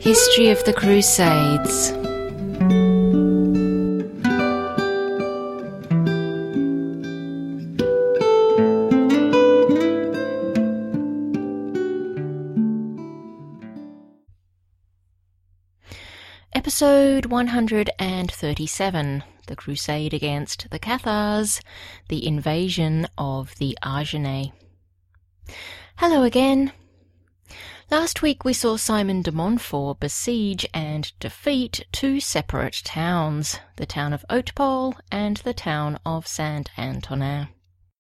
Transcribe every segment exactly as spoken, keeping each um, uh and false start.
History of the Crusades. Episode one hundred thirty-seven, The Crusade Against the Cathars, the Invasion of the Argenae. Hello again. Last week we saw Simon de Montfort besiege and defeat two separate towns, the town of Hautepole and the town of Saint-Antonin.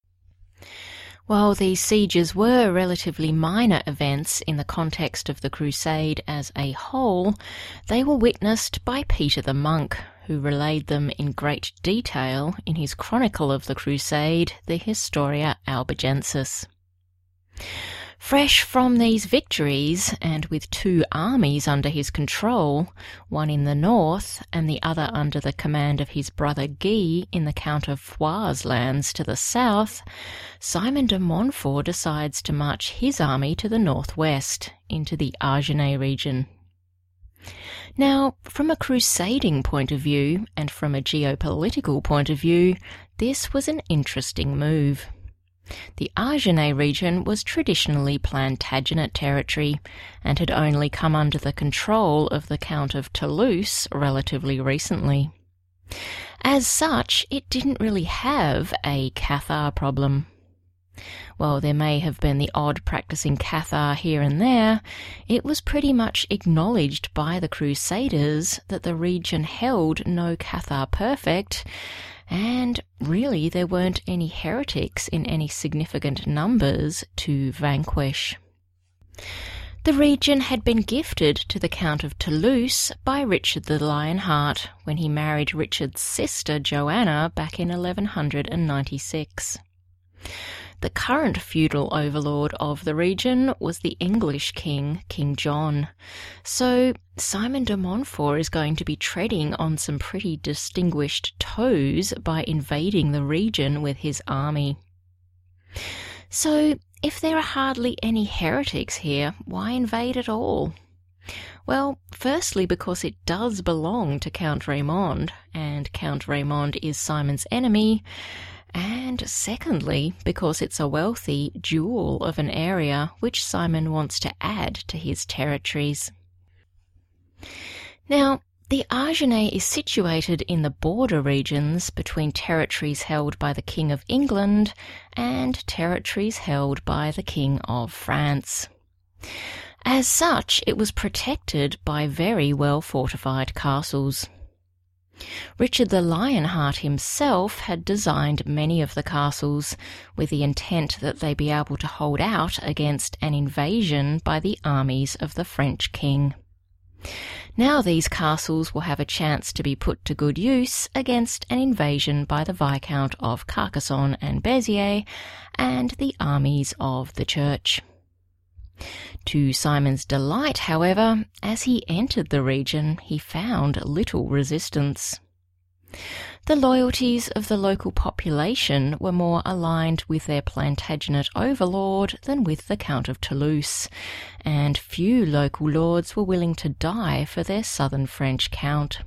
While these sieges were relatively minor events in the context of the Crusade as a whole, they were witnessed by Peter the Monk, who relayed them in great detail in his chronicle of the Crusade, the Historia Albigensis. Fresh from these victories, and with two armies under his control, one in the north and the other under the command of his brother Guy in the Count of Foix's lands to the south, Simon de Montfort decides to march his army to the northwest, into the Argenae region. Now, from a crusading point of view, and from a geopolitical point of view, this was an interesting move. The Argenae region was traditionally Plantagenet territory and had only come under the control of the Count of Toulouse relatively recently. As such, it didn't really have a Cathar problem. While there may have been the odd practicing Cathar here and there, it was pretty much acknowledged by the Crusaders that the region held no Cathar perfect, and really there weren't any heretics in any significant numbers to vanquish. The region had been gifted to the Count of Toulouse by Richard the Lionheart when he married Richard's sister Joanna back in eleven ninety-six. The current feudal overlord of the region was the English king, King John. So Simon de Montfort is going to be treading on some pretty distinguished toes by invading the region with his army. So if there are hardly any heretics here, why invade at all? Well, firstly because it does belong to Count Raymond, and Count Raymond is Simon's enemy, and secondly, because it's a wealthy jewel of an area which Simon wants to add to his territories. Now, the Argenae is situated in the border regions between territories held by the King of England and territories held by the King of France. As such, it was protected by very well fortified castles. Richard the Lionheart himself had designed many of the castles with the intent that they be able to hold out against an invasion by the armies of the French king. Now these castles will have a chance to be put to good use against an invasion by the Viscount of Carcassonne and Béziers and the armies of the Church. To Simon's delight, however, as he entered the region, he found little resistance. The loyalties of the local population were more aligned with their Plantagenet overlord than with the Count of Toulouse, and few local lords were willing to die for their southern French count.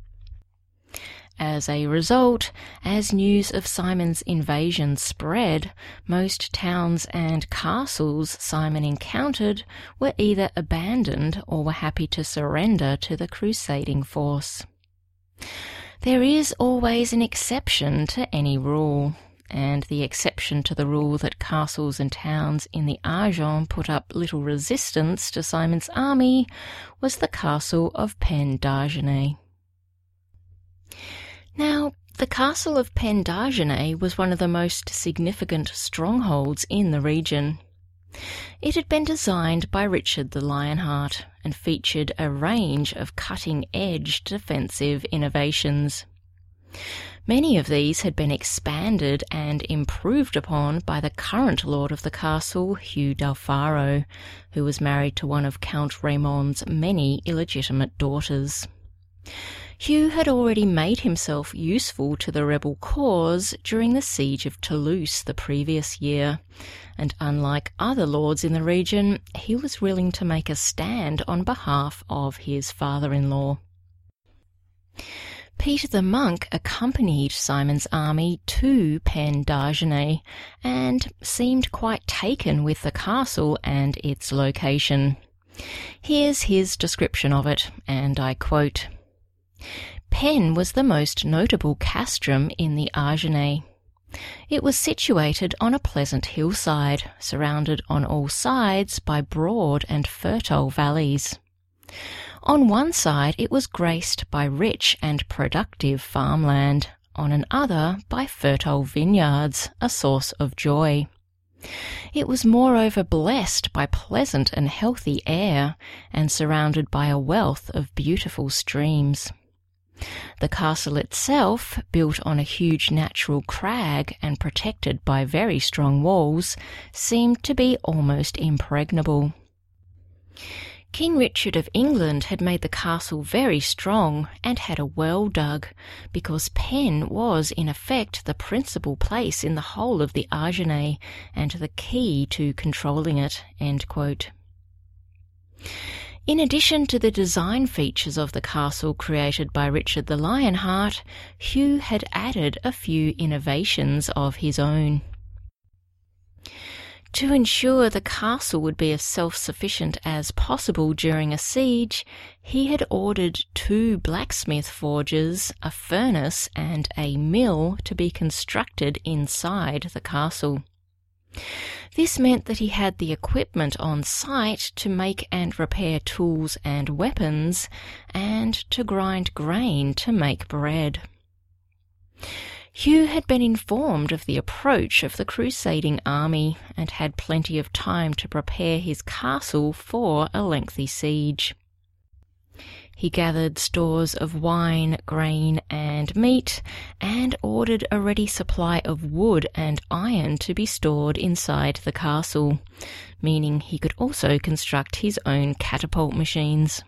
As a result, as news of Simon's invasion spread, most towns and castles Simon encountered were either abandoned or were happy to surrender to the crusading force. There is always an exception to any rule, and the exception to the rule that castles and towns in the Argens put up little resistance to Simon's army was the castle of Pendargenae. Now, the castle of Pendargenae was one of the most significant strongholds in the region. It had been designed by Richard the Lionheart and featured a range of cutting-edge defensive innovations. Many of these had been expanded and improved upon by the current lord of the castle, Hugh d'Alfaro, who was married to one of Count Raymond's many illegitimate daughters. Hugh had already made himself useful to the rebel cause during the siege of Toulouse the previous year, and unlike other lords in the region, he was willing to make a stand on behalf of his father-in-law. Peter the monk accompanied Simon's army to Pen d'Argenay and seemed quite taken with the castle and its location. Here's his description of it, and I quote, "Pen was the most notable castrum in the Argenay. It was situated on a pleasant hillside, surrounded on all sides by broad and fertile valleys. On one side it was graced by rich and productive farmland, on another by fertile vineyards, a source of joy. It was moreover blessed by pleasant and healthy air, and surrounded by a wealth of beautiful streams. The castle itself, built on a huge natural crag and protected by very strong walls, seemed to be almost impregnable. King Richard of England had made the castle very strong and had a well dug, because Pen was in effect the principal place in the whole of the Argenay and the key to controlling it." End quote. In addition to the design features of the castle created by Richard the Lionheart, Hugh had added a few innovations of his own. To ensure the castle would be as self-sufficient as possible during a siege, he had ordered two blacksmith forges, a furnace, and a mill to be constructed inside the castle. This meant that he had the equipment on site to make and repair tools and weapons, and to grind grain to make bread. Hugh had been informed of the approach of the crusading army, and had plenty of time to prepare his castle for a lengthy siege. He gathered stores of wine, grain, and meat, and ordered a ready supply of wood and iron to be stored inside the castle, meaning he could also construct his own catapult machines.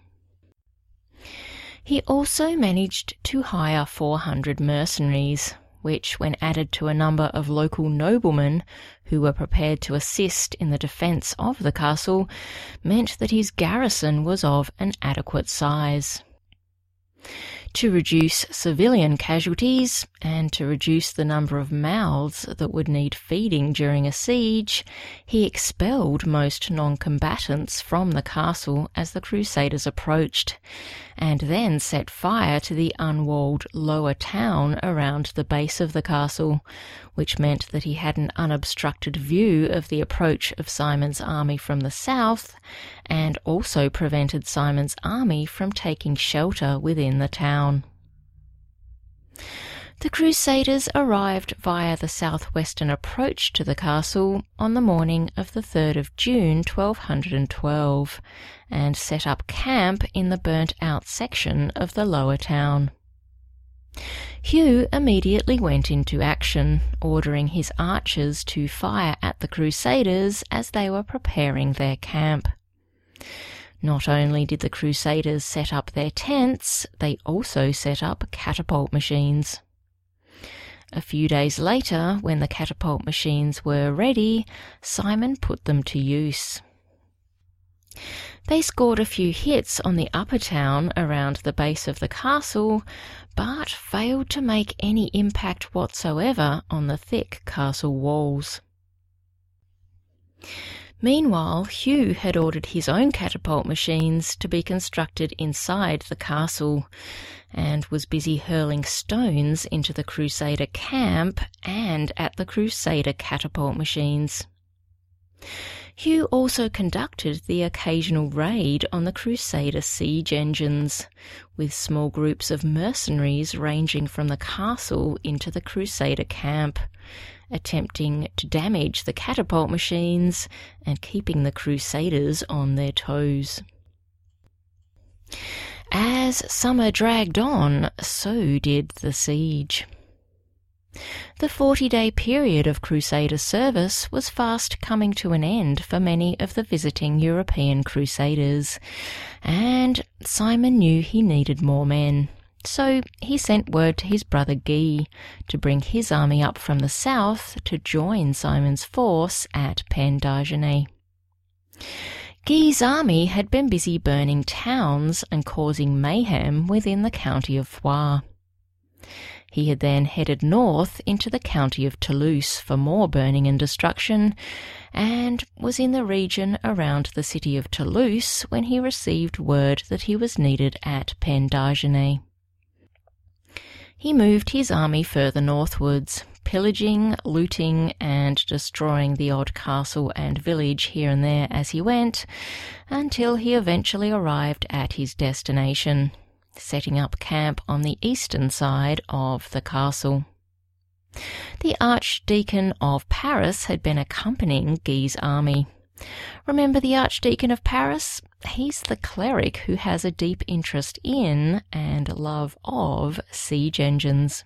He also managed to hire four hundred mercenaries, which, when added to a number of local noblemen who were prepared to assist in the defence of the castle, meant that his garrison was of an adequate size. To reduce civilian casualties, and to reduce the number of mouths that would need feeding during a siege, he expelled most non-combatants from the castle as the Crusaders approached, and then set fire to the unwalled lower town around the base of the castle, which meant that he had an unobstructed view of the approach of Simon's army from the south, and also prevented Simon's army from taking shelter within the town. The Crusaders arrived via the southwestern approach to the castle on the morning of the third of June twelve twelve, and set up camp in the burnt-out section of the lower town. Hugh immediately went into action, ordering his archers to fire at the Crusaders as they were preparing their camp. Not only did the Crusaders set up their tents, they also set up catapult machines. A few days later, when the catapult machines were ready, Simon put them to use. They scored a few hits on the upper town around the base of the castle, but failed to make any impact whatsoever on the thick castle walls. Meanwhile, Hugh had ordered his own catapult machines to be constructed inside the castle, and was busy hurling stones into the Crusader camp and at the Crusader catapult machines. Hugh also conducted the occasional raid on the Crusader siege engines, with small groups of mercenaries ranging from the castle into the Crusader camp, attempting to damage the catapult machines and keeping the Crusaders on their toes. As summer dragged on, so did the siege. The forty-day period of Crusader service was fast coming to an end for many of the visiting European Crusaders, and Simon knew he needed more men, so he sent word to his brother Guy to bring his army up from the south to join Simon's force at Pendargenais. Guy's army had been busy burning towns and causing mayhem within the county of Foix. He had then headed north into the county of Toulouse for more burning and destruction, and was in the region around the city of Toulouse when he received word that he was needed at Pendargenais. He moved his army further northwards, pillaging, looting, and destroying the odd castle and village here and there as he went, until he eventually arrived at his destination, setting up camp on the eastern side of the castle. The Archdeacon of Paris had been accompanying Guy's army. Remember the Archdeacon of Paris? He's the cleric who has a deep interest in and love of siege engines.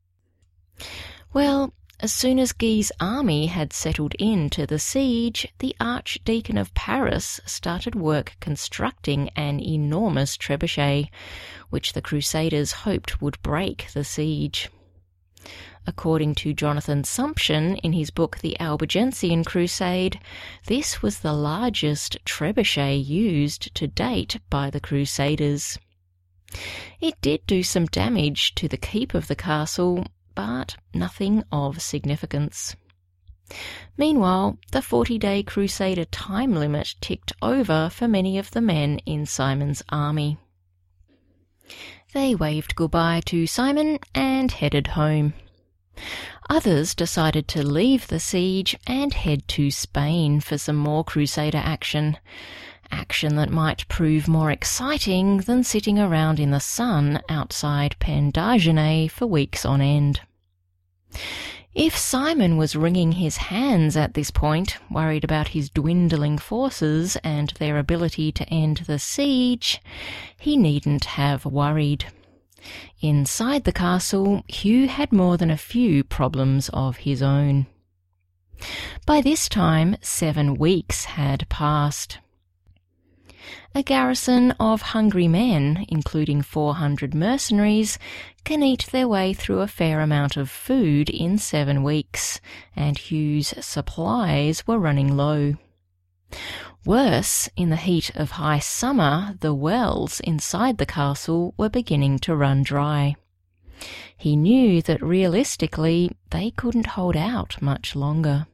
Well, as soon as Guy's army had settled into the siege, the Archdeacon of Paris started work constructing an enormous trebuchet, which the Crusaders hoped would break the siege. According to Jonathan Sumption in his book The Albigensian Crusade, this was the largest trebuchet used to date by the Crusaders. It did do some damage to the keep of the castle, but nothing of significance. Meanwhile, the forty-day Crusader time limit ticked over for many of the men in Simon's army. They waved goodbye to Simon and headed home. Others decided to leave the siege and head to Spain for some more Crusader action, action that might prove more exciting than sitting around in the sun outside Pendargenais for weeks on end. If Simon was wringing his hands at this point, worried about his dwindling forces and their ability to end the siege, he needn't have worried. Inside the castle, Hugh had more than a few problems of his own. By this time, seven weeks had passed. A garrison of hungry men, including four hundred mercenaries, can eat their way through a fair amount of food in seven weeks, and Hugh's supplies were running low. Worse, in the heat of high summer, the wells inside the castle were beginning to run dry. He knew that realistically they couldn't hold out much longer.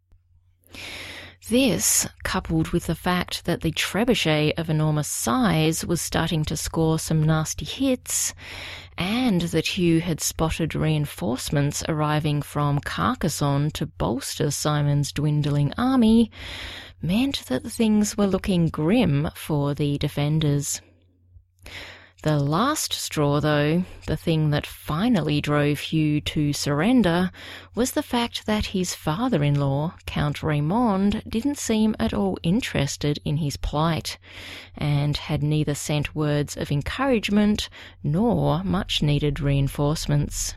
This, coupled with the fact that the trebuchet of enormous size was starting to score some nasty hits, and that Hugh had spotted reinforcements arriving from Carcassonne to bolster Simon's dwindling army, meant that things were looking grim for the defenders. The last straw, though, the thing that finally drove Hugh to surrender, was the fact that his father-in-law, Count Raymond, didn't seem at all interested in his plight, and had neither sent words of encouragement nor much-needed reinforcements.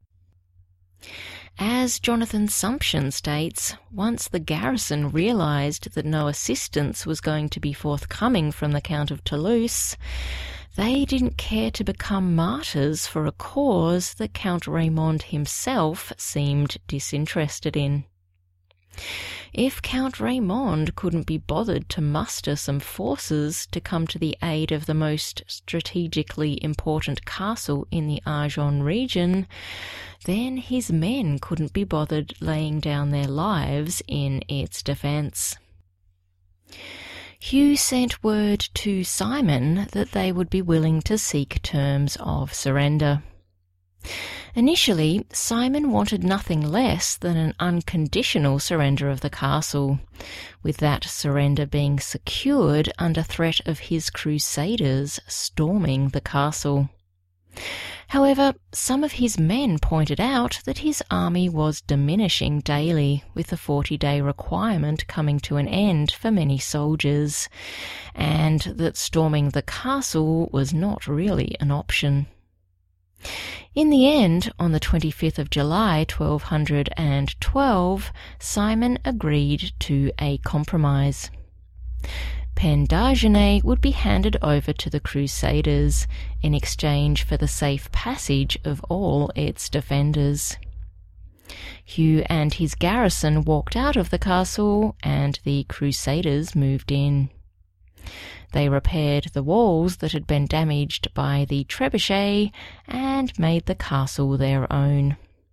As Jonathan Sumption states, once the garrison realised that no assistance was going to be forthcoming from the Count of Toulouse, they didn't care to become martyrs for a cause that Count Raymond himself seemed disinterested in. If Count Raymond couldn't be bothered to muster some forces to come to the aid of the most strategically important castle in the Argonne region, then his men couldn't be bothered laying down their lives in its defence. Hugh sent word to Simon that they would be willing to seek terms of surrender. Initially, Simon wanted nothing less than an unconditional surrender of the castle, with that surrender being secured under threat of his crusaders storming the castle. However, some of his men pointed out that his army was diminishing daily, with the forty-day requirement coming to an end for many soldiers, and that storming the castle was not really an option. In the end, on the twenty-fifth of July, twelve twelve, Simon agreed to a compromise. Pendargine would be handed over to the Crusaders in exchange for the safe passage of all its defenders. Hugh and his garrison walked out of the castle, and the Crusaders moved in. They repaired the walls that had been damaged by the trebuchet and made the castle their own.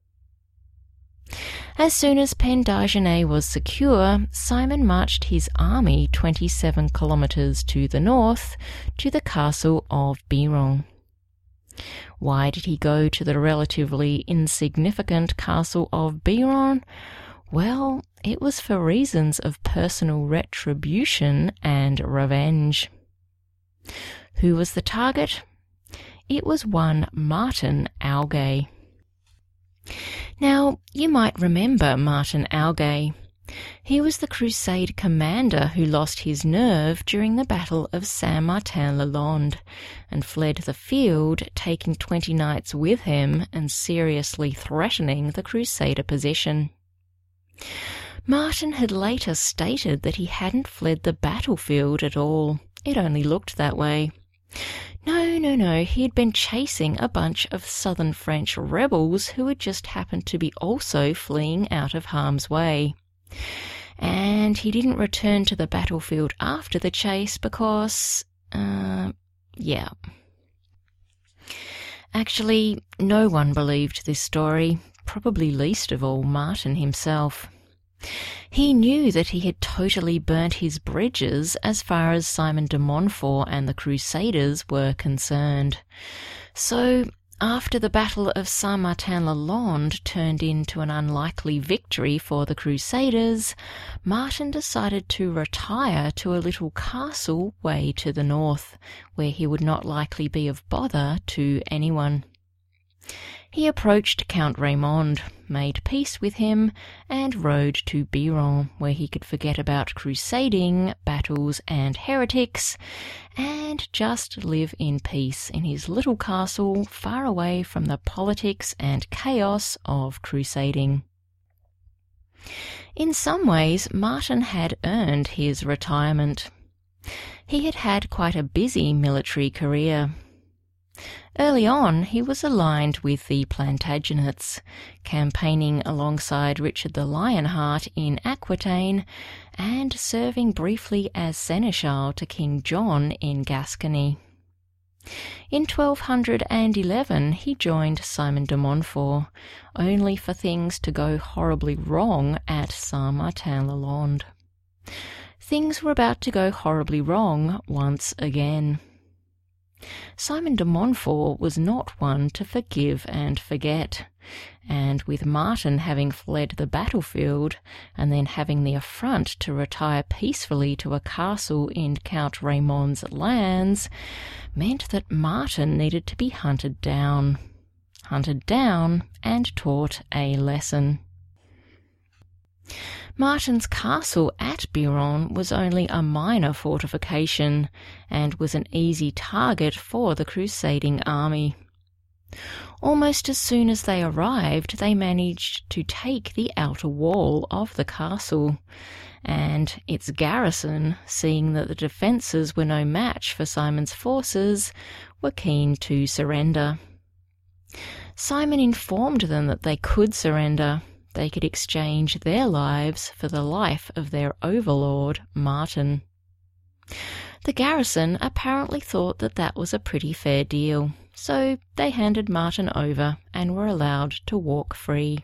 As soon as Pendargine was secure, Simon marched his army twenty-seven kilometres to the north to the castle of Biron. Why did he go to the relatively insignificant castle of Biron? Well, it was for reasons of personal retribution and revenge. Who was the target? It was one Martin Algae. Now, you might remember Martin Algae. He was the Crusade commander who lost his nerve during the Battle of Saint-Martin-le-Long and fled the field, taking twenty knights with him and seriously threatening the Crusader position. Martin had later stated that he hadn't fled the battlefield at all. It only looked that way. No, no, no, he had been chasing a bunch of southern French rebels who had just happened to be also fleeing out of harm's way. And he didn't return to the battlefield after the chase because, uh, yeah. Actually, no one believed this story, probably least of all Martin himself. He knew that he had totally burnt his bridges as far as Simon de Montfort and the Crusaders were concerned. So, after the Battle of Saint-Martin-le-Long turned into an unlikely victory for the Crusaders, Martin decided to retire to a little castle way to the north, where he would not likely be of bother to anyone. He approached Count Raymond, made peace with him, and rode to Biron, where he could forget about crusading, battles, and heretics, and just live in peace in his little castle far away from the politics and chaos of crusading. In some ways, Martin had earned his retirement. He had had quite a busy military career. Early on, he was aligned with the Plantagenets, campaigning alongside Richard the Lionheart in Aquitaine and serving briefly as seneschal to King John in Gascony. In twelve eleven, he joined Simon de Montfort, only for things to go horribly wrong at Saint-Martin-le-Long. Things were about to go horribly wrong once again. Simon de Montfort was not one to forgive and forget, and with Martin having fled the battlefield and then having the affront to retire peacefully to a castle in Count Raymond's lands, meant that Martin needed to be hunted down. Hunted down and taught a lesson. Martin's castle at Biron was only a minor fortification and was an easy target for the crusading army. Almost as soon as they arrived, they managed to take the outer wall of the castle, and its garrison, seeing that the defences were no match for Simon's forces, were keen to surrender. Simon informed them that they could surrender. They could exchange their lives for the life of their overlord, Martin. The garrison apparently thought that that was a pretty fair deal, so they handed Martin over and were allowed to walk free.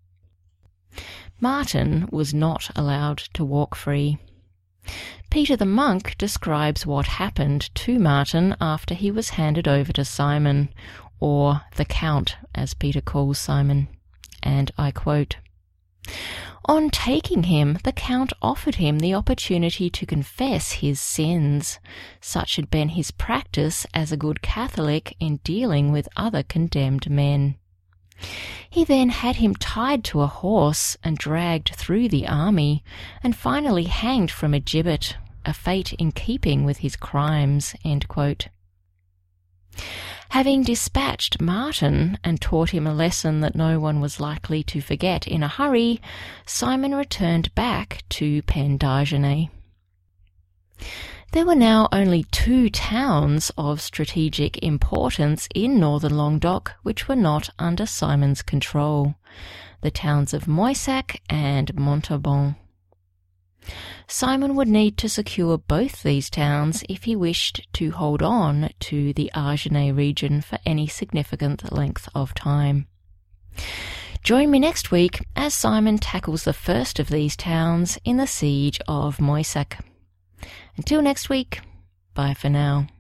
Martin was not allowed to walk free. Peter the monk describes what happened to Martin after he was handed over to Simon, or the Count, as Peter calls Simon, and I quote, "On taking him, the Count offered him the opportunity to confess his sins. Such had been his practice as a good Catholic in dealing with other condemned men. He then had him tied to a horse and dragged through the army, and finally hanged from a gibbet, a fate in keeping with his crimes." End quote. Having dispatched Martin and taught him a lesson that no one was likely to forget in a hurry, Simon returned back to Pendargine. There were now only two towns of strategic importance in northern Languedoc which were not under Simon's control, the towns of Moissac and Montauban. Simon would need to secure both these towns if he wished to hold on to the Agenais region for any significant length of time. Join me next week as Simon tackles the first of these towns in the siege of Moissac. Until next week, bye for now.